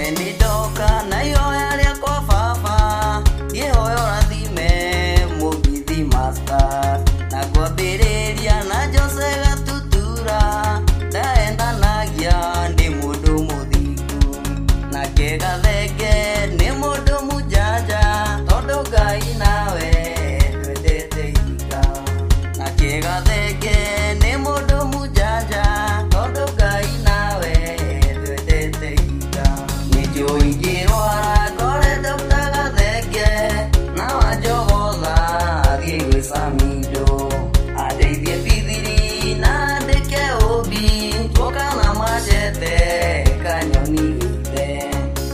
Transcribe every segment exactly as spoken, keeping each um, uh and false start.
Nenidoka na yoya ria kwa baba yehoyo rathime mugithi master na kwambiriria na Jose Gatutura ndaendanagia ndi mundu muthingu na kegathenge ni mundu mujanja tondu Ngai nawe twendete iga na kegathenge ni mundu mujanja tondu Ngai nawe twendete iga nijoingirwa kore Doctor Gathenge na wajogotha athie gwi Samido adeithie bithiri na ndike ubi twoka na machete kanyoni githe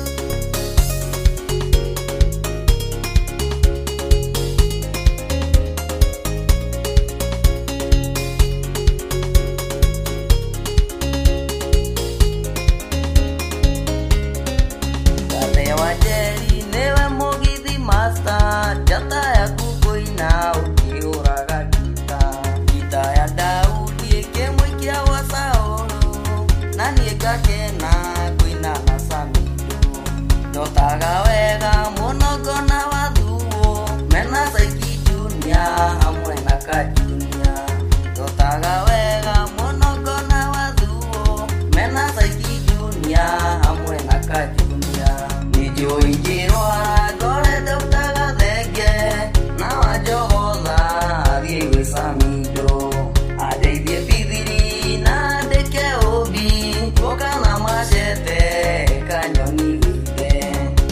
Wajeri newe mugithi master jata ya kukuina ukiuraga gita gita ya Daudi ikemwikia wa Saulu na niekakena kuina na Samido ndotaga wega munogo na wathuo mena Saiki Junior hamwe na Kajunia ndotaga wega munogo na wathuo mena Saiki Junior hamwe na Kajunia nijoingirwa kore Doctor Gathenge na wajogotha athie gwi Samido adeithie bithiri na ndike ubi twoka na machete kanyoni githe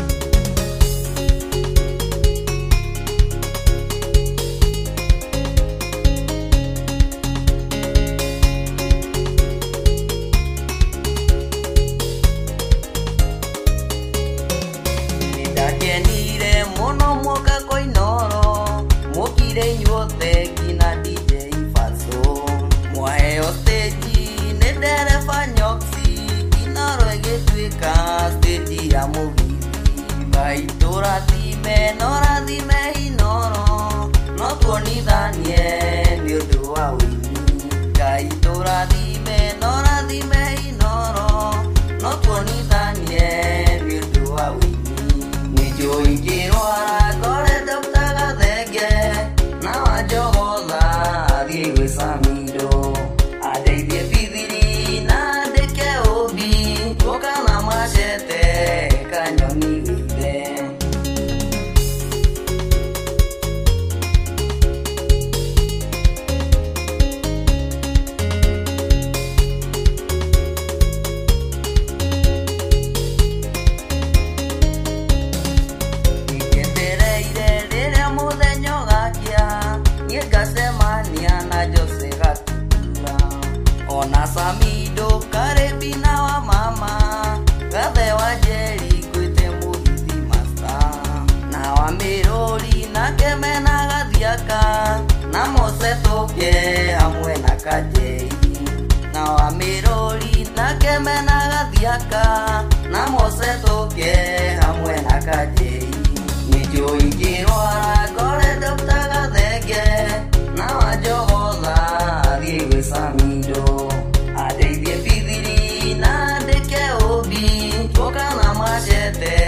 Kenire muno muka koinoro mukire nyuothe kina D J Faso mwae stage ne dereva nyoksi inoro egitwika stage ya mugithi baitura thime nora thime inoro no tuonithanie ni undu wa wini gaitura thime nora thime inoro no tuonithanie ni undu wa wini nijoingirwa kore Doctor Gathenge na wajogotha athie gwi Samido adeithie bithiri na ndike ubi twoka na machete kanyoni githe na Jose Gatutura ona Samido karibina wa mama Gathe Wajeri kwite mugithi master na wa Mirori na Kemena Gathiaka na Mose Toke hamwe na Kajei na wa Mirori na Kemena Gathiaka na Mose Toke hamwe na Kajei nijoingirwa kore Doctor Gathenge na wajogotha athie gwi Samido adeithie bithiri na ndike ubi twoka na machete